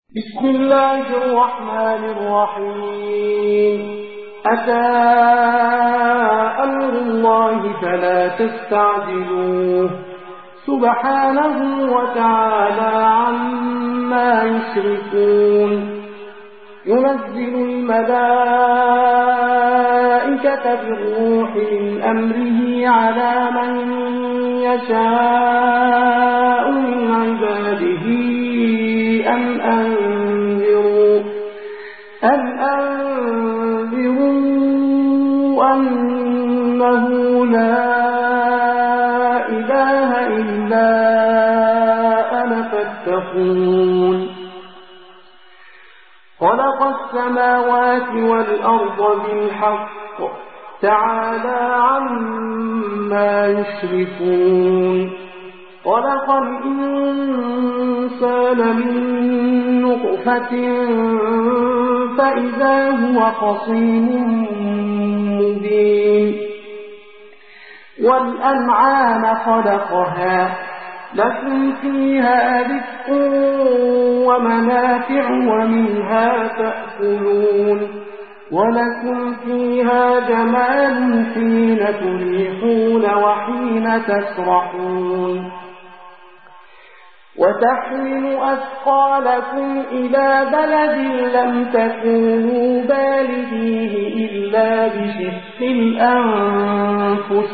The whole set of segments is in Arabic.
بسم الله الرحمن الرحيم. أتى أمر الله فلا تستعجلوه سبحانه وتعالى عما يشركون. ينزل الملائكة بالروح من أمره على من يشاء من عباده أن أنذروا أنه لا إله إلا أنا فاتقون. خلق السماوات والأرض بالحق تعالى عما يشركون. خلق الإنسان من نطفة فإذا هو خصيم مبين. والأنعام خلقها لكم فيها رزق ومنافع ومنها تأكلون. ولكم فيها جمال حين تريحون وحين تسرحون. وتحمل أثقالكم إلى بلد لم تكونوا بالغيه إلا بشق الأنفس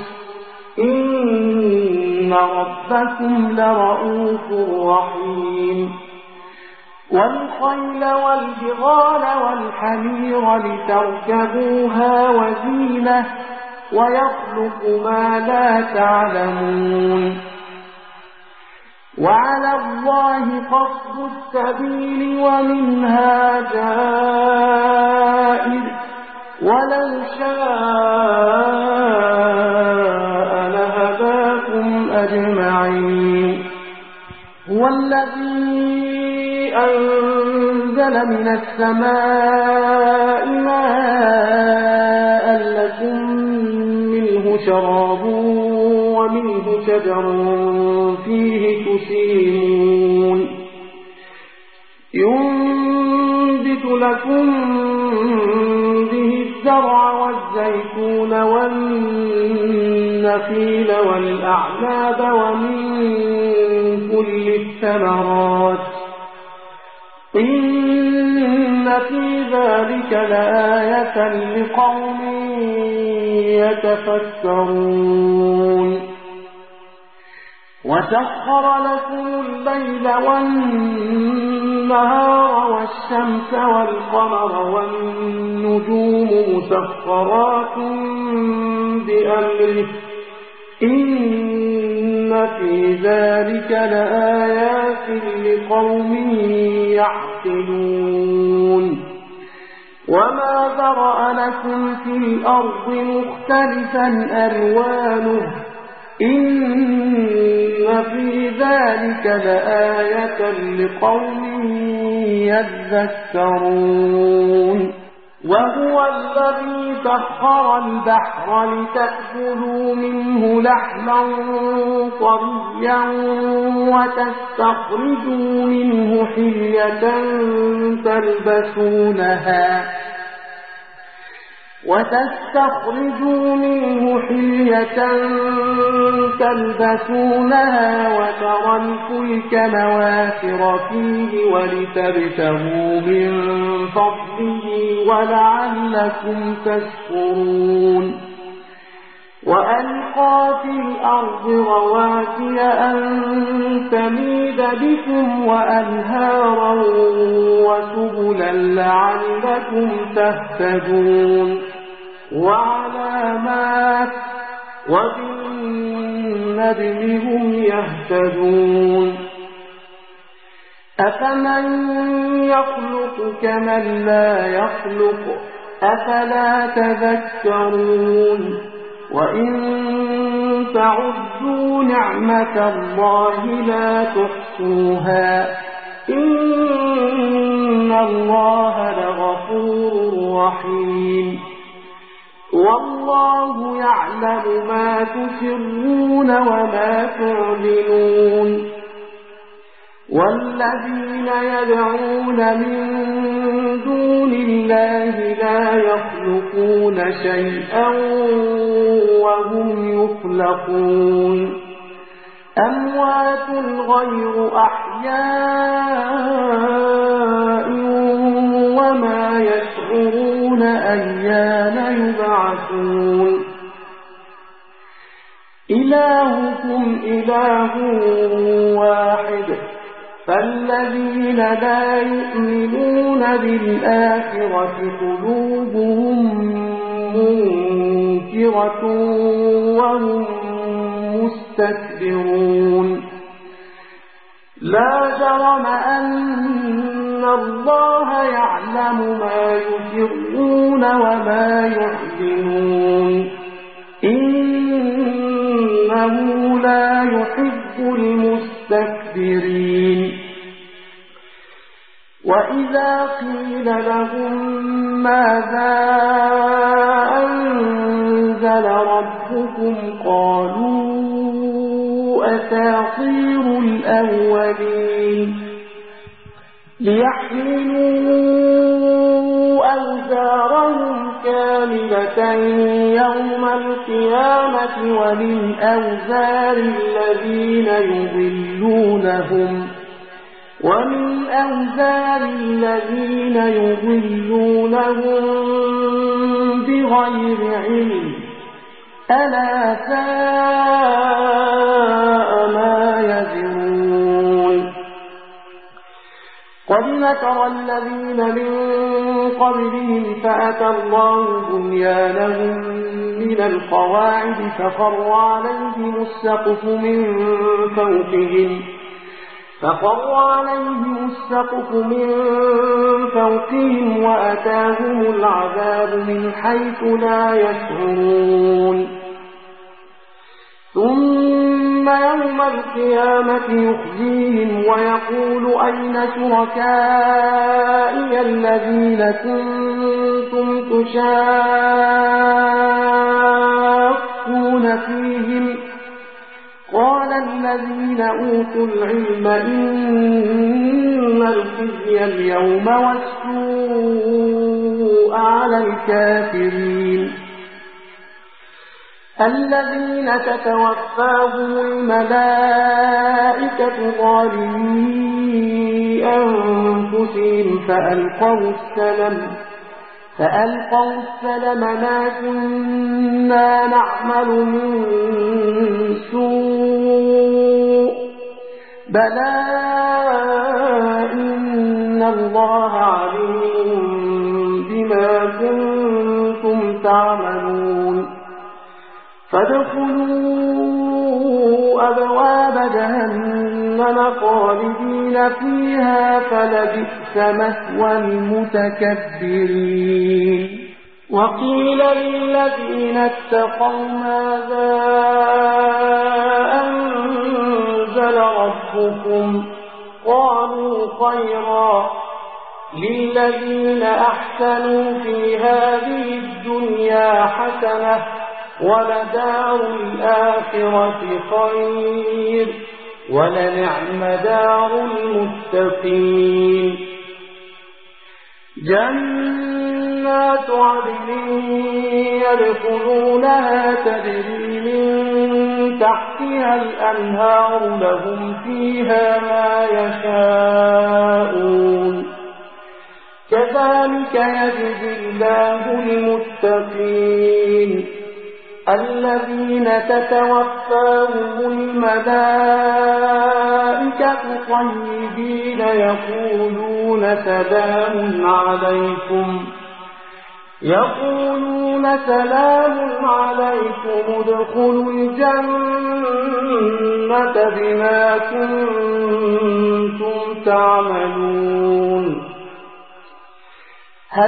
إن ربكم لرؤوف رحيم. والخيل والبغال والحمير لتركبوها وزينة ويخلق ما لا تعلمون. وعلى الله قصد السبيل ومنها جائر ولو شاء لهداكم أجمعين. هو الذي أنزل من السماء ماء لكم منه شراب ومنه شجر فيه تسيمون. ينبت لكم به الزرع والزيتون والنخيل والأعناب ومن كل الثمرات إن في ذلك لآية لقوم يتفكرون. وسخر لكم الليل والنهار والشمس والقمر والنجوم مسخرات بأمره إن في ذلك لآيات لقوم يعقلون. وما ذرأ لكم في الأرض مختلفا ألوانه إن في ذلك لآية لقوم يذكرون. وهو الذي سخر البحر لتأكلوا منه لحما طريا وتستخرجوا منه حلية تلبسونها وترى الفلك مواخر فيه ولتبتغوا من فضله ولعلكم تشكرون. وألقى في الأرض رواسي أن تميد بكم وأنهارا وسبلا لعلكم تهتدون. وعلامات وبالنجم هم يهتدون. أفمن يخلق كمن لا يخلق أفلا تذكرون. وإن تعدوا نعمة الله لا تحصوها إن الله لغفور رحيم. والله يعلم ما تسرون وما تعلنون. والذين يدعون من دون الله لا يخلقون شيئا وهم يخلقون أموات غير أحياء وما يشعرون أيان يبعثون إلهكم إله واحد فالذين لا يؤمنون بالآخرة قلوبهم منكرة وهم مستكبرون لا جرم أن الله يعلم ما يسرون وما يعلنون إنه لا يحب المستكبرين وإذا قيل لهم ماذا أنزل ربكم قالوا أساطير الأولين ليحملوا أوزارهم كاملة يوم القيامة ومن أوزار الذين يضلونهم بغير علم ألا ساء ما يزرون قد مكر الذين من قبلهم فأتى الله بنيانهم من القواعد فخر عليهم السقف من فوقهم وأتاهم العذاب من حيث لا يشعرون ثم يوم القيامة يخزيهم ويقول أين شركائي الذين كنتم تشاقون فيهم قال الذين أوتوا العلم إن الخزي اليوم والسوء على الكافرين الذين تتوفاهم الملائكة ظالمي أنفسهم فألقوا السلم ما كنا نعمل من سوء بلى إن الله عليم بما كنتم تعملون فادخلوا أبواب جهنم خالدين فيها فلبئس مثوى المتكبرين وقيل للذين اتقوا ماذا أنزل ربكم قالوا خيرا للذين أحسنوا في هذه الدنيا حسنة ولدار الآخرة خير ولنعم دار المتقين جنات عدن يدخلونها تجري من تحتها الأنهار لهم فيها ما يشاءون كذلك يجزي الله المتقين الذين تتوفاهم الملائكة طيبين يقولون سلام عليكم ادخلوا الجنة بما كنتم تعملون هل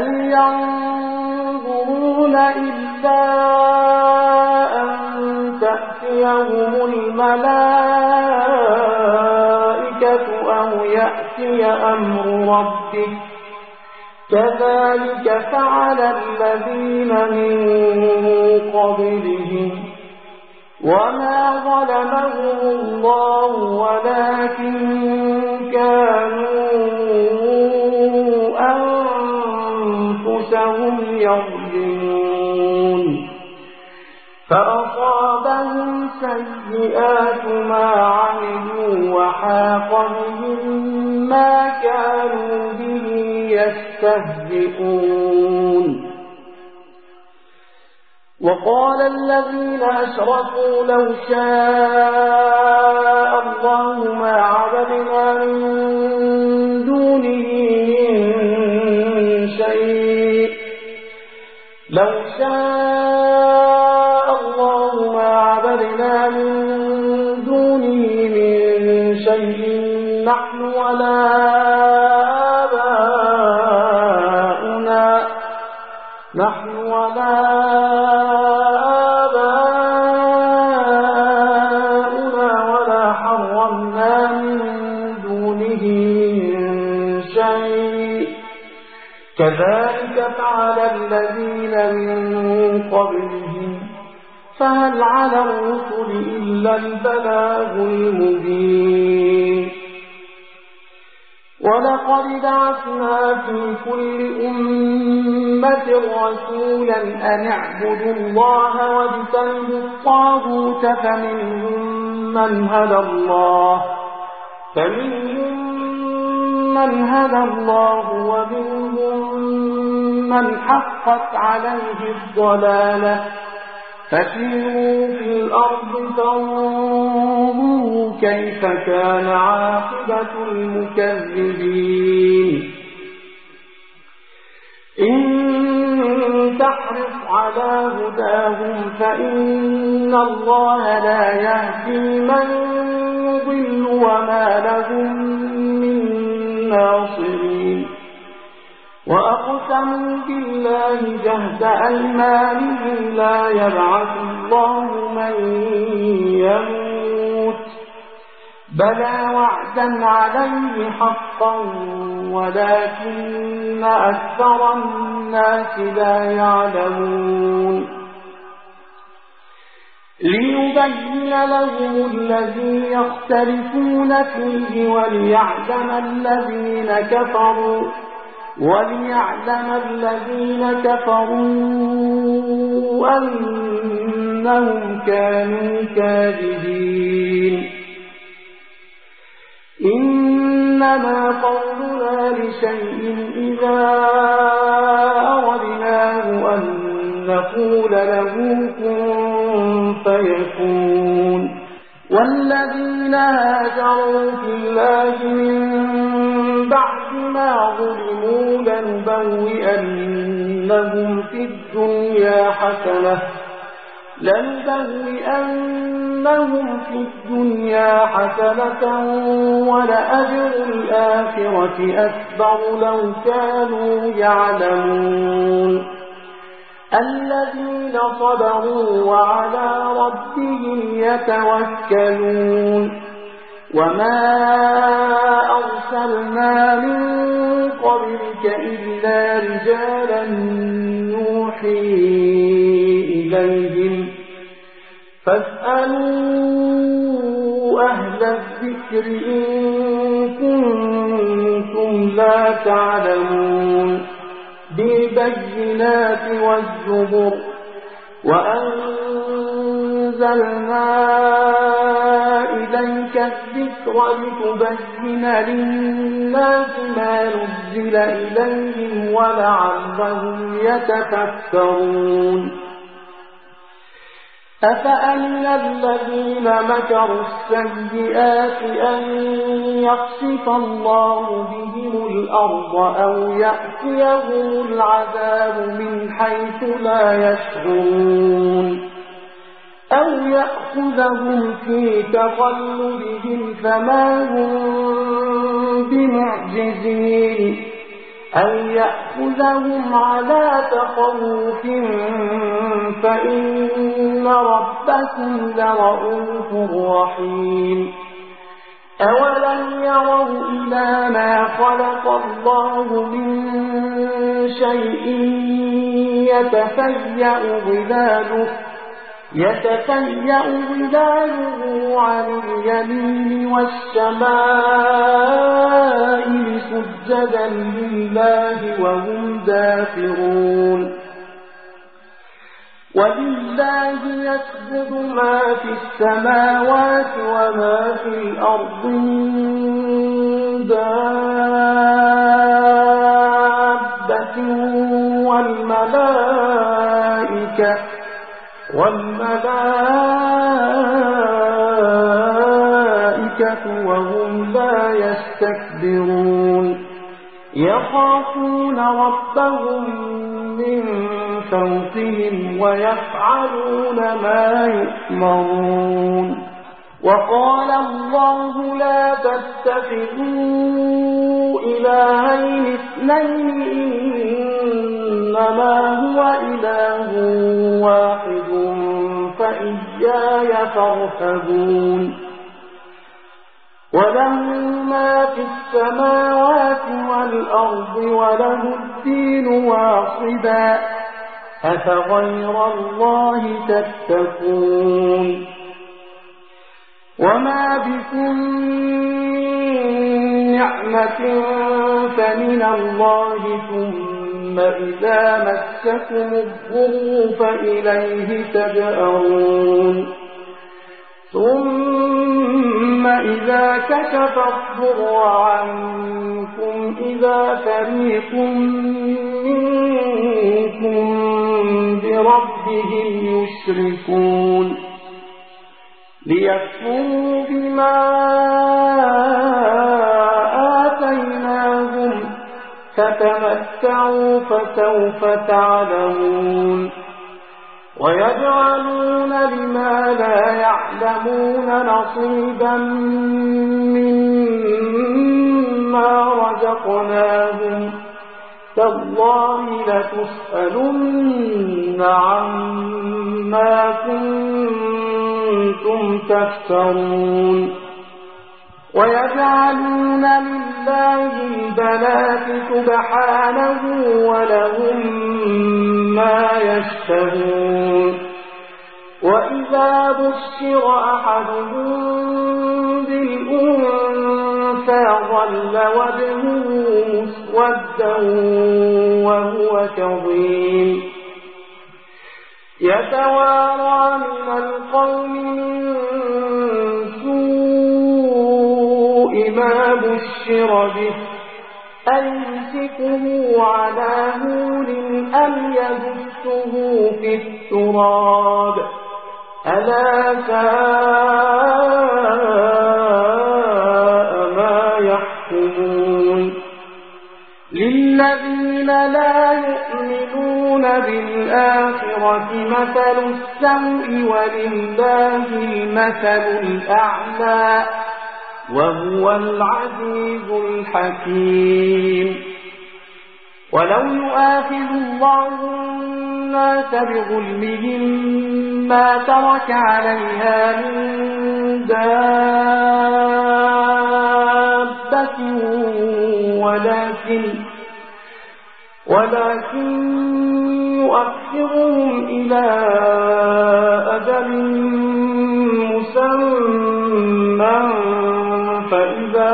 ينظرون إلا أن تأتيهم الملائكة أو يأتي أمر ربك كذلك فعل الذين من قبلهم وما ظلمهم الله ولكن وهم يظلمون فأصابهم سيئات ما عملوا وحاق بهم ما كانوا به يستهزئون وقال الذين أشركوا لو شاء الله ما عبدنا من دونه من شيء لو شاء الله ما عبدنا من دونه من شيء نحن ولا آباؤنا ولا حرمنا من دونه من شيء كذلك فعل الذين من قبلهم فهل على الرسل إلا البلاغ المبين ولقد بعثنا في كل أمة رسولا أن اعبدوا الله واجتنبوا الطاغوت فمنهم من هدى الله ومنهم من حقت عليه الضلالة فسيروا في الأرض فانظروا كيف كان عاقبة المكذبين إن تحرص على هداهم فإن الله لا يهدي من يضل وما لهم من ناصرين وأقسموا بالله جهد أيمانهم لا يبعث الله من يموت بلى وعدا عليه حقا ولكن أكثر الناس لا يعلمون ليبين لهم الذي يختلفون فيه وليعلم الذين كفروا أنهم كانوا كاذبين إنما قولنا لشيء إذا أردناه أن نقول له كن فيكون والذين هاجروا في الله من بعد ما ظلموا لنبوئنهم في الدنيا حسنة ولأجر الآخرة أكبر لو كانوا يعلمون الذين صبروا وعلى ربهم يتوكلون وما أرسلنا من قبلك إلا رجالا نوحي إليهم فاسألوا أهل الذكر إن كنتم لا تعلمون بالبينات والزبر وأنزلنا إليك الذكر لتبين للناس ما نزل إليهم ولعلهم يتفكرون أفأمن الذين مكروا السيئات أن يخسف الله بهم الأرض أو يأتيهم العذاب من حيث لا يشعرون أو يأخذهم في تقلبهم فما هم بمعجزين أن يأخذهم على تخوف فإن ربكم لرؤوف رحيم أولم يروا إلى ما خلق الله من شيء يتفيأ ظلاله عن اليمين والشمائل سجدا لله وهم داخرون ولله يسجد ما في السماوات وما في الأرض من دابة والملائكة وهم لا يستكبرون يخافون ربهم من فوقهم ويفعلون ما يؤمرون وقال الله لا تتخذوا إلهين اثنين إنما هو إله واحد فإياي فارهبون وله ما في السماوات والأرض وله الدين واصبا أفغير الله تتقون وما بكم من نعمة فمن الله ثم إذا مسكم الضر فإليه تجأرون ثم إذا كشف الضر عنكم إذا فريق منكم بربهم يشركون ليكفروا بما آتيناهم فتمتعوا فسوف تعلمون ويجعلون لما لا يعلمون نصيبا مما رزقناهم تالله لتسألن عما كنتم تفترون ويجعلون لله البنات سبحانه ولهم ما يشتهون وإذا بشر أحدهم بالأنثى ظل وجهه مسودا وهو كظيم يتوارى من القوم من سوء ما بشر به أيمسكه على هون أم يدسه في التراب ألا ساء ما يحكمون للذين لا يؤمنون بالآخرة مثل السوء ولله المثل الأعلى وهو العزيز الحكيم ولو يؤاخذ الله الناس بظلمهم ما ترك عليها من دابة ولكن يؤخرهم إلى أجل مسمى فإذا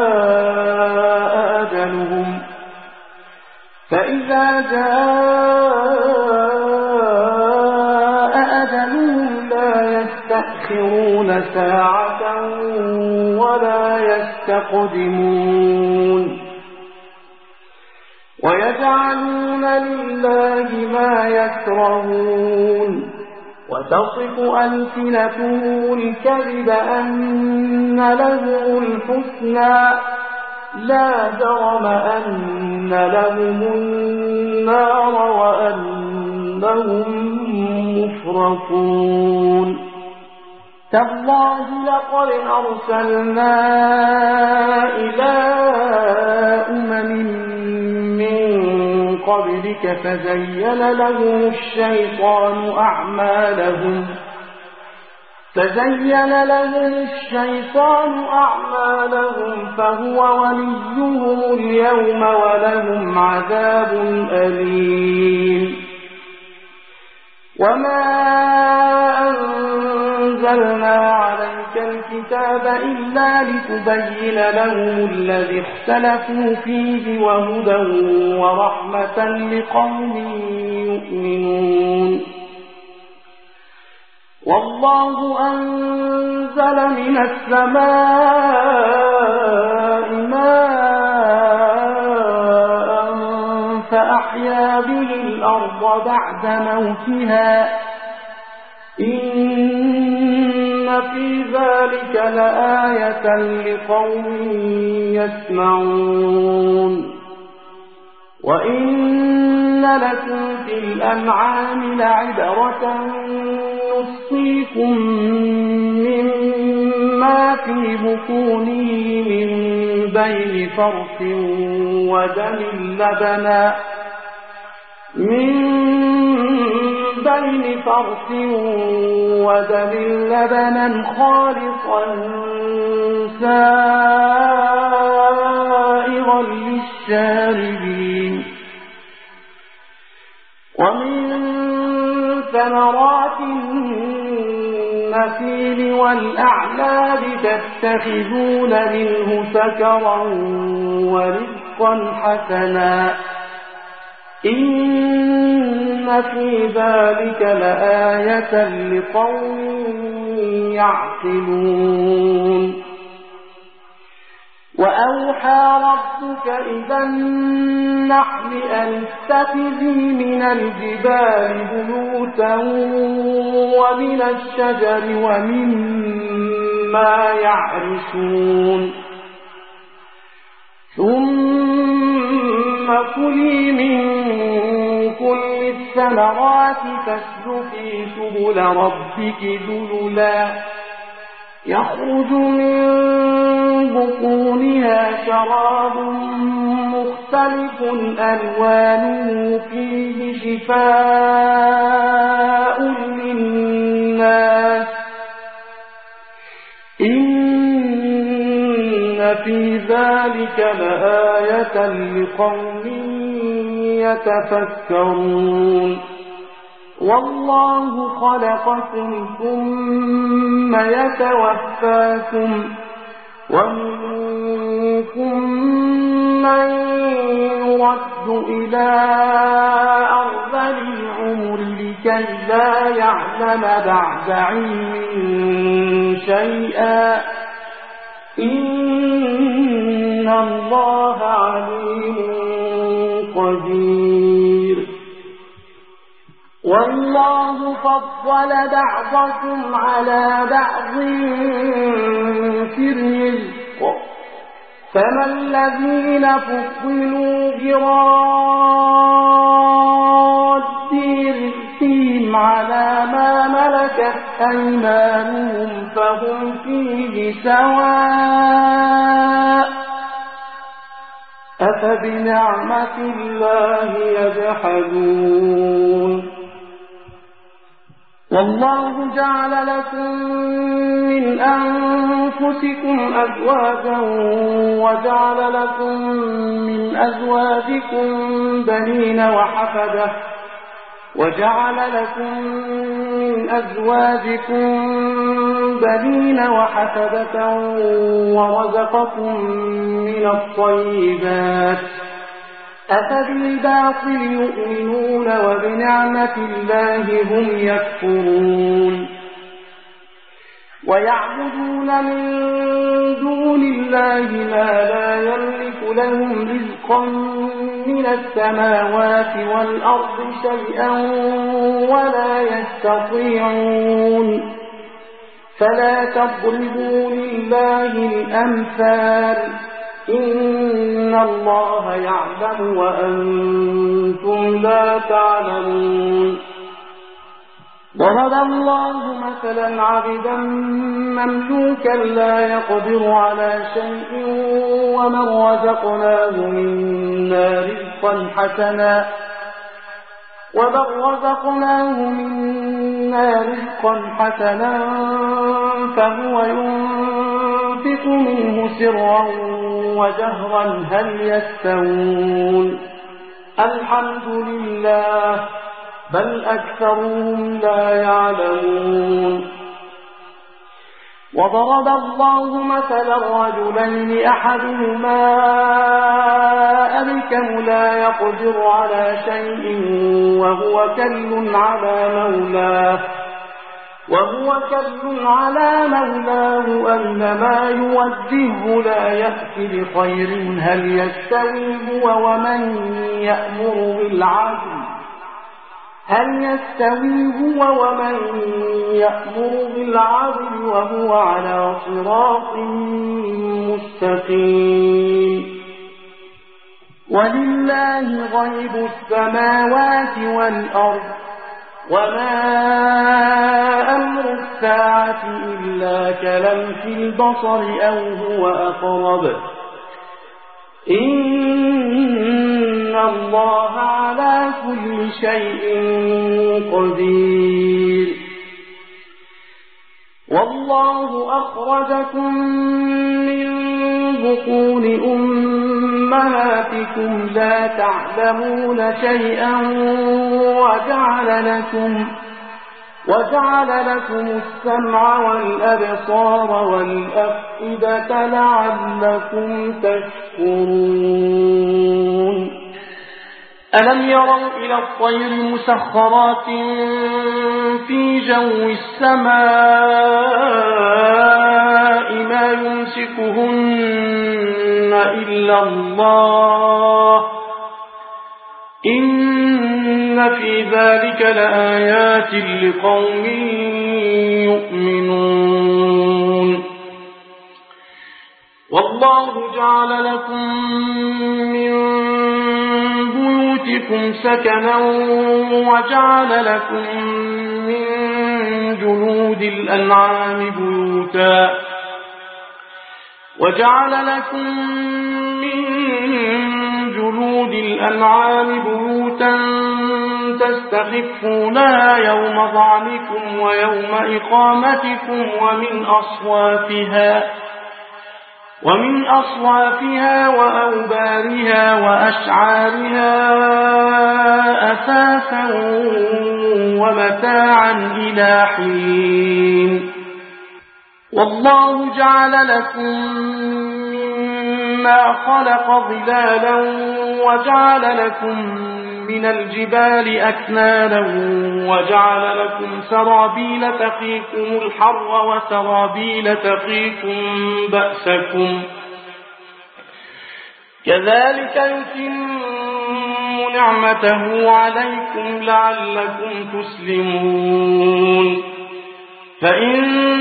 جاء أجلهم لا يستأخرون ساعة ولا يستقدمون ويجعلون لله ما يكرهون وتصف ألسنتهم الكذب أن له الحسنى لا جرم أن لهم النار وأنهم مفرطون تالله لقد أرسلنا إلى أمم من قبلك فزين لهم الشيطان أعمالهم فهو وليهم اليوم ولهم عذاب أليم وما أنزلنا عليك الكتاب الكتاب إلا لتبين لهم الذي اختلفوا فيه وهدى ورحمة لقوم يؤمنون والله أنزل من السماء ماء فأحيا به الأرض بعد موتها إن في ذلك لآية لقوم يسمعون وإن لكم في الأنعام لعبرة نسقيكم مما في بطونه من بين فرث ودم لبنا خالصا سائغا للشاربين ومن ثمرات النخيل والأعناب تتخذون منه سكرا ورزقا حسنا إن في ذلك لآية لقوم يعقلون وأوحى ربك إلى النحل أن اتخذي من الجبال بيوتا ومن الشجر ومما يعرشون ثم كلي من كل الثمرات فاسلكي سبل ربك ذللا يخرج من بطونها شراب مختلف ألوانه فيه شفاء للناس إن في ذلك لآية لقوم يتفكرون والله خلقكم ثم يتوفاكم ومنكم من يرد إلى أرذل العمر لكي لا يعلم بعد علم شيئا إن الله عليم قدير والله فضل بعضكم على بعض في الرزق فما الذين فضلوا براد رزقهم على ما ملكت أيمانهم فهم فيه سواء أفبنعمة الله يجحدون والله جعل لكم من أنفسكم أزواجا وجعل لكم من أزواجكم بنين وحفدة وجعل لكم من أزواجكم بنين وحفدة ورزقكم من الطيبات أفبالباطل يؤمنون وبنعمة الله هم يكفرون ويعبدون من دون الله ما لا يملك لهم رزقا من السماوات والأرض شيئا ولا يستطيعون فلا تضربوا لله الأمثال إن الله يعلم وأنتم لا تعلمون ضرب الله مثلا عبدا مملوكا لا يقدر على شيء ومن رزقناه منا رزقا حسنا فهو ينفق منه سرا وجهرا هل يستوون الحمد لله بل أكثرهم لا يعلمون وضرب الله مثلا رجلين أحدهما أبكم لا يقدر على شيء وهو كل على مولاه أينما يوجهه لا يأتي بخير هل يستوي هو ومن يأمر بالعدل وهو على صراط مستقيم ولله غيب السماوات والأرض وما أمر الساعة إلا كلمح البصر أو هو أقرب إن الله على كل شيء قدير والله أخرجكم من بطون أمهاتكم لا تعلمون شيئا وجعل لكم السمع والأبصار والأفئدة لعلكم تشكرون ألم يروا إلى الطير مسخرات في جو السماء ما يمسكهن إلا الله إن في ذلك لآيات لقوم يؤمنون والله جعل لكم من بيوتكم سكنا وجعل لكم من جلود الأنعام بيوتا تستخفونها يوم ظعنكم ويوم إقامتكم ومن أصوافها وأوبارها وأشعارها أثاثا ومتاعا إلى حين والله جعل لكم مما خلق ظلالا وجعل لكم من الجبال أكنانا وجعل لكم سرابيل تقيكم الحر وسرابيل تقيكم بأسكم كذلك يتم نعمته عليكم لعلكم تسلمون فإن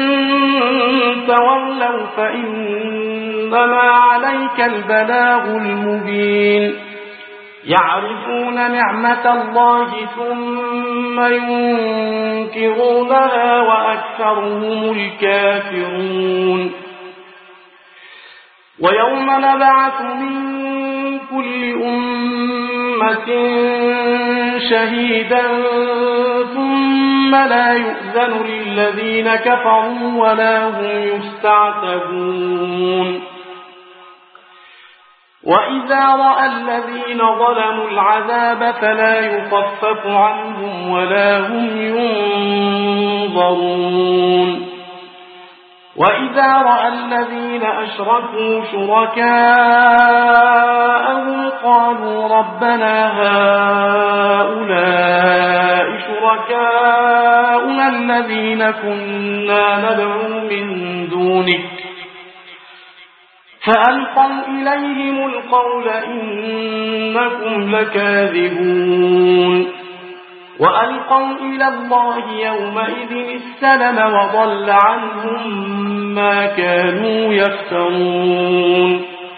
تولوا فإنما عليك البلاغ المبين يعرفون نعمة الله ثم ينكرونها وأكثرهم الكافرون ويوم نبعث من كل أمة شهيدا ثم لا يؤذن للذين كفروا ولا هم يستعتبون وإذا رأى الذين ظلموا العذاب فلا يخفف عنهم ولا هم ينظرون وإذا رأى الذين أشركوا شركاءهم قالوا ربنا هؤلاء شركاؤنا الذين كنا ندعو من دونك فألقوا إليهم القول إنكم لكاذبون وألقوا إلى الله يومئذ السلم وضل عنهم ما كانوا يفترون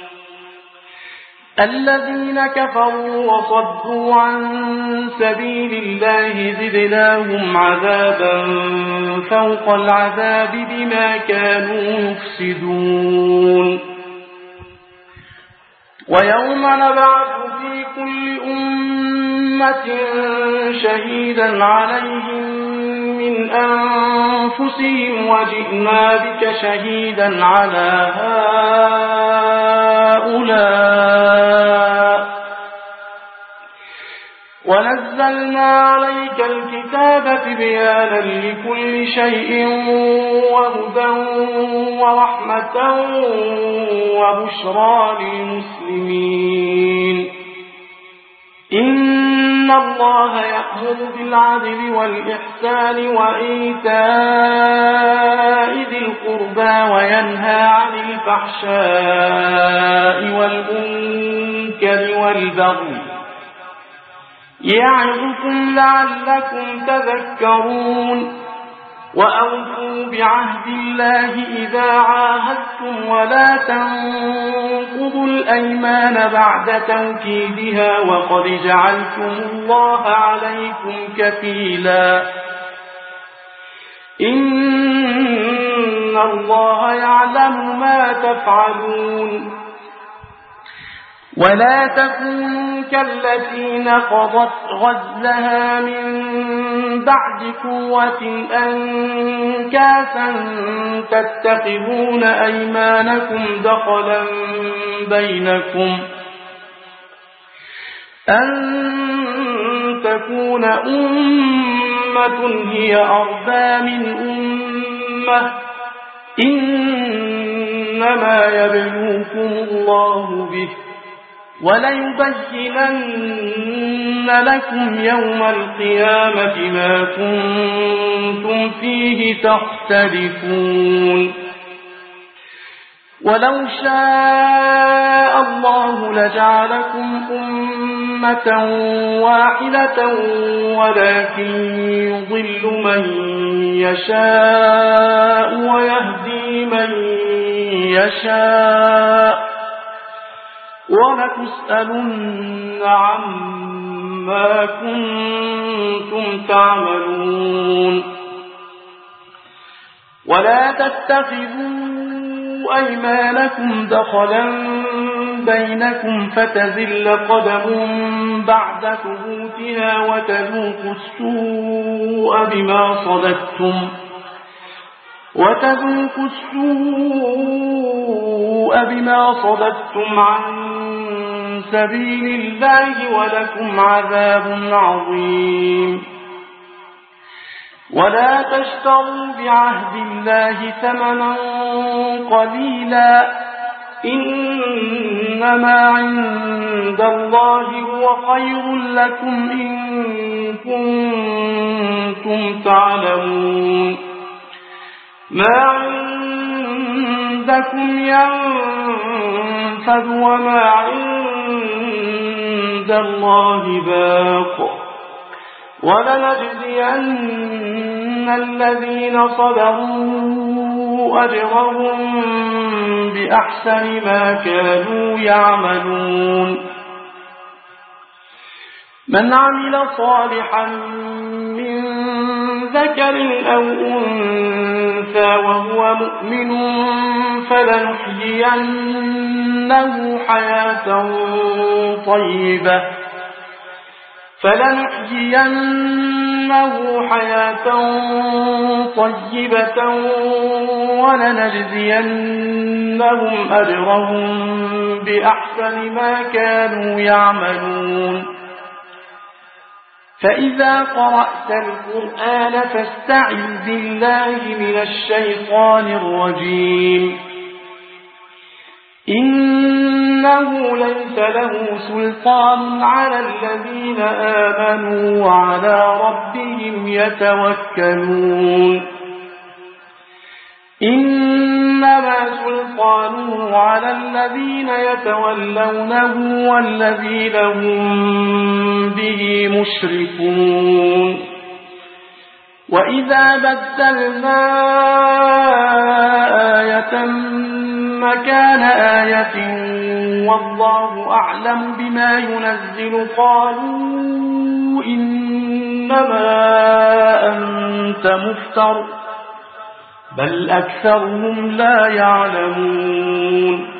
الذين كفروا وصدوا عن سبيل الله زدناهم عذابا فوق العذاب بما كانوا يفسدون ويوم نبعث في كل أمة شهيدا عليهم من أنفسهم وجئنا بك شهيدا على هؤلاء ونزلنا عليك الكتاب تبيانا لكل شيء وهدى ورحمة وبشرى للمسلمين. إن الله يأمر بالعدل والإحسان وإيتاء ذي القربى وينهى عن الفحشاء والمنكر والبغي يعظكم لعلكم تذكرون. وأوفوا بعهد الله إذا عاهدتم ولا تنقضوا الأيمان بعد توكيدها وقد جعلتم الله عليكم كفيلا. إن الله يعلم ما تفعلون. ولا تكونوا كالتي نقضت غزلها من بعد قوة أنكاثا تتخذون أيمانكم دخلا بينكم أن تكون أمة هي أربى من أمة إنما يبلوكم الله به وليبينن لكم يوم القيامة ما كنتم فيه تختلفون. ولو شاء الله لجعلكم أمة واحدة ولكن يضل من يشاء ويهدي من يشاء ولتسألن عما كنتم تعملون. ولا تتخذوا أيمانكم دخلا بينكم فتزل قدم بعد ثبوتها وتذوقوا السوء بما صددتم عن سبيل الله ولكم عذاب عظيم. ولا تشتروا بعهد الله ثمنا قليلا إنما عند الله هو خير لكم إن كنتم تعلمون. ما عندكم ينفد وما عند الله باق ولنجزين الذين صبروا أجرهم بأحسن ما كانوا يعملون. من عمل صالحا من ذكر أو أنثى وهو مؤمن فلنحيينه حياة طيبة ولنجزينهم أجرهم بأحسن ما كانوا يعملون. فإذا قرأت القرآن فاستعذ بالله من الشيطان الرجيم. إنه ليس له سلطان على الذين آمنوا وعلى ربهم يتوكلون. إنما سلطانه على الذين يتولونه والذين هم به مشركون. وإذا بدلنا آية مكان آية والله أعلم بما ينزل قالوا إنما أنت مفتر بل أكثرهم لا يعلمون.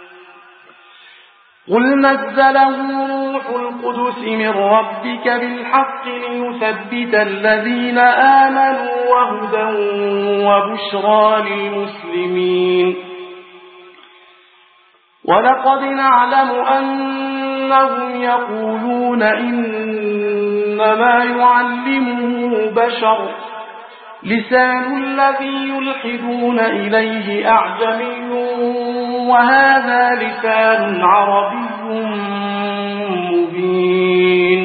قل نزله روح القدس من ربك بالحق ليثبت الذين آمنوا وهدى وبشرى للمسلمين. ولقد نعلم أن إنهم يقولون إنما يعلمه بشر لسان الذي يلحدون إليه أعجمي وهذا لسان عربي مبين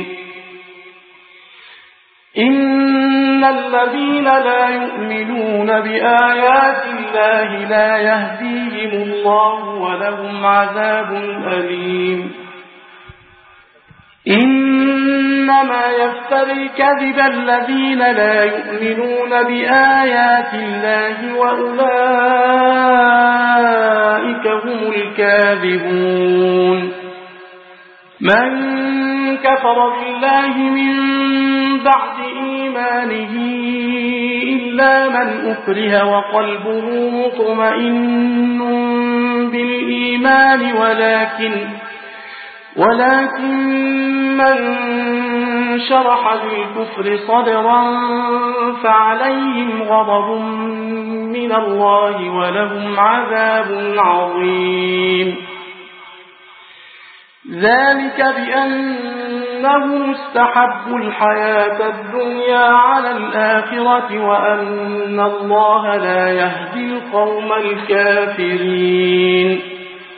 إن الذين لا يؤمنون بآيات الله لا يهديهم الله ولهم عذاب أليم إنما يفتري الكذب الذين لا يؤمنون بآيات الله وأولئك هم الكاذبون من كفر بالله من بعد إيمانه إلا من أكره وقلبه مطمئن بالإيمان ولكن من شرح بالكفر صدرا فعليهم غضب من الله ولهم عذاب عظيم ذلك بأنهم استحبوا الحياة الدنيا على الآخرة وأن الله لا يهدي القوم الكافرين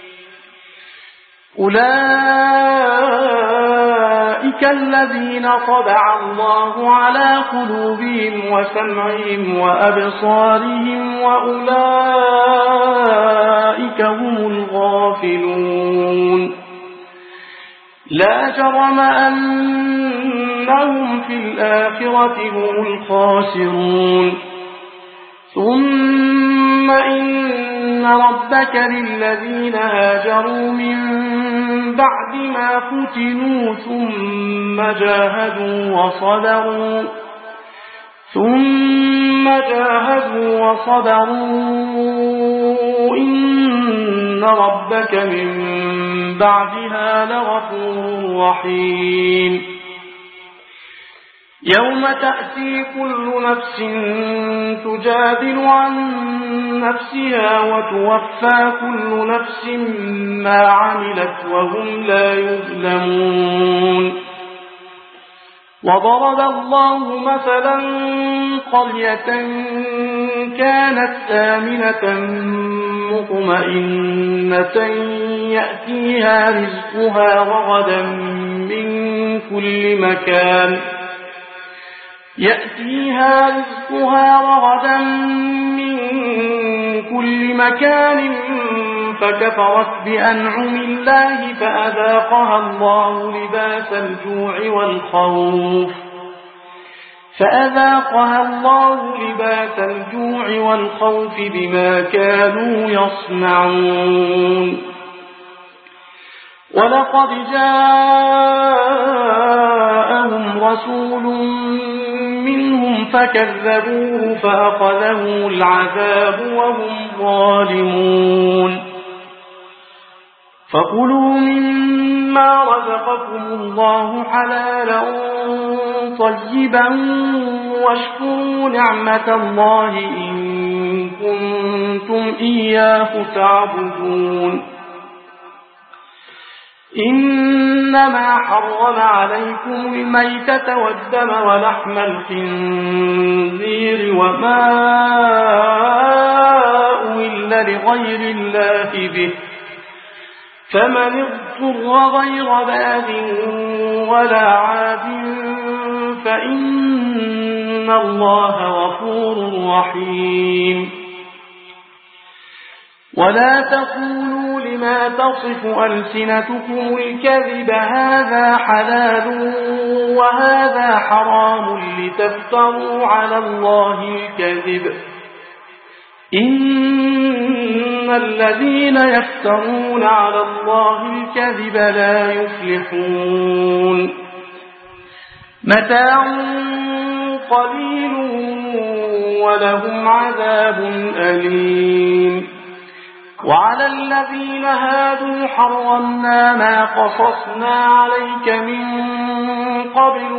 أولئك الذين طبع الله على قلوبهم وسمعهم وأبصارهم وأولئك هم الغافلون لا جرم أنهم في الآخرة هم الخاسرون ثم إن ربك للذين هاجروا من بعد ما فتنوا ثم جاهدوا وصبروا إن ربك من بعدها لغفور رحيم يوم تأتي كل نفس تجادل عن نفسها وتوفى كل نفس ما عملت وهم لا يظلمون وضرب الله مثلا قرية كانت آمنة مطمئنة يأتيها رزقها رغدا من كل مكان فكفرت بأنعم الله فأذاقها الله لباس الجوع والخوف بما كانوا يصنعون ولقد جاءهم رسول منهم فكذبوه فأخذهم العذاب وهم ظالمون فكلوا مما رزقكم الله حلالا طيبا واشكروا نعمة الله إن كنتم إياه تعبدون إنما حرم عليكم الميتة والدم ولحم الخنزير وما أهل لغير الله به فمن اضطر غير باغ ولا عاد فإن الله غفور رحيم ولا تقولوا لما تصف ألسنتكم الكذب هذا حلال وهذا حرام لتفتروا على الله الكذب إن الذين يفترون على الله الكذب لا يفلحون متاع قليل ولهم عذاب أليم وعلى الذين هادوا حرمنا ما قصصنا عليك من قبل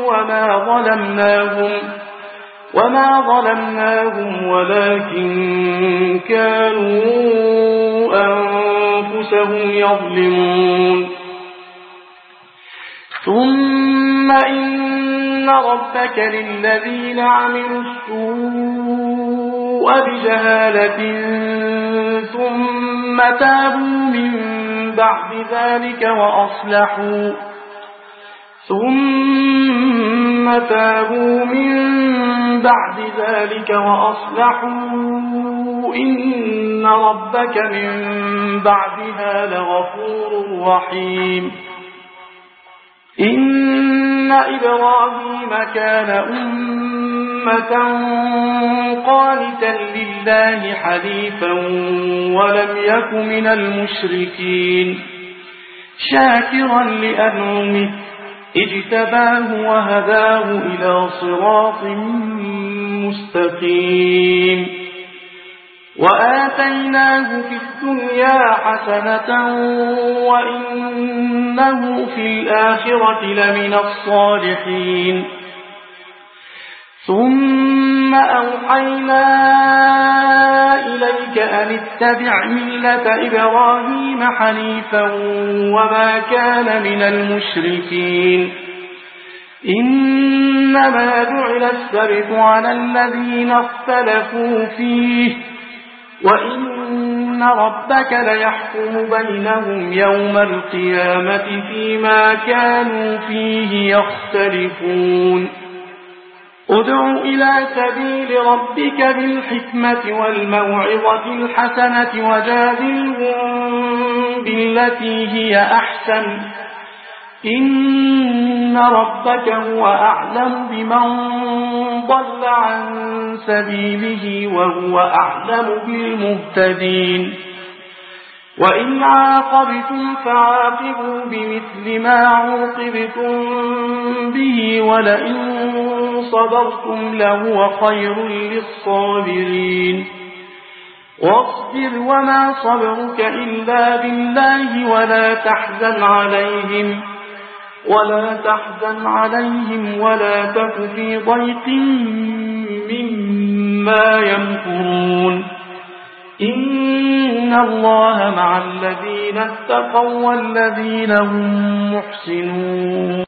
وما ظلمناهم ولكن كانوا أنفسهم يظلمون ثم إن ربك للذين عملوا السوء بجهالة ثم تابوا من بعد ذلك وأصلحوا إن ربك من بعدها لغفور رحيم إن إبراهيم كان أمة قانتا لله حنيفا ولم يك من المشركين شاكرا لأنعمه اجتباه وهداه إلى صراط مستقيم وآتيناه في الدنيا حسنة وإنه في الآخرة لمن الصالحين ثم أوحينا إليك أن اتبع ملة إبراهيم حنيفا وما كان من المشركين إنما جعل السبت على الذين اختلفوا فيه وإن ربك ليحكم بينهم يوم القيامة فيما كانوا فيه يختلفون ادع إلى سبيل ربك بالحكمة والموعظة الحسنة وجادلهم بالتي هي أحسن إن ربك هو أعلم بمن ضل عن سبيله وهو أعلم بالمهتدين وإن عاقبتم فعاقبوا بمثل ما عوقبتم به ولئن صبرتم لهو خير للصابرين واصبر وما صبرك إلا بالله ولا تحزن عليهم ولا تك في ضيق مما يمكرون إن الله مع الذين اتقوا والذين هم محسنون